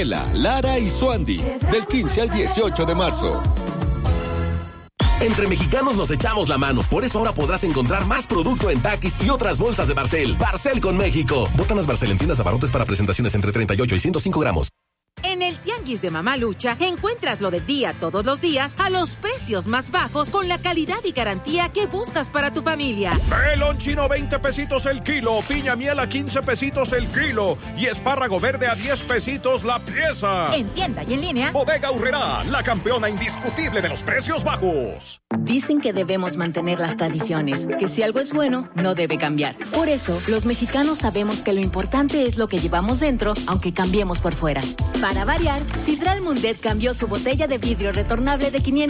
Pamela, Lara y Suandi, del 15 al 18 de marzo. Entre mexicanos nos echamos la mano. Por eso ahora podrás encontrar más producto en Takis y otras bolsas de Barcel. Barcel con México. Botanas Barcel en tiendas abarrotes para presentaciones entre 38 y 105 gramos. En el Tianguis de Mamá Lucha encuentras lo del día todos los días a los precios más bajos con la calidad y garantía que buscas para tu familia. Melón chino 20 pesitos el kilo, piña miel a 15 pesitos el kilo y espárrago verde a 10 pesitos la pieza. En tienda y en línea. Bodega Aurrerá, la campeona indiscutible de los precios bajos. Dicen que debemos mantener las tradiciones, que si algo es bueno, no debe cambiar. Por eso, los mexicanos sabemos que lo importante es lo que llevamos dentro, aunque cambiemos por fuera. Para variar, Sidral Mundet cambió su botella de vidrio retornable de 500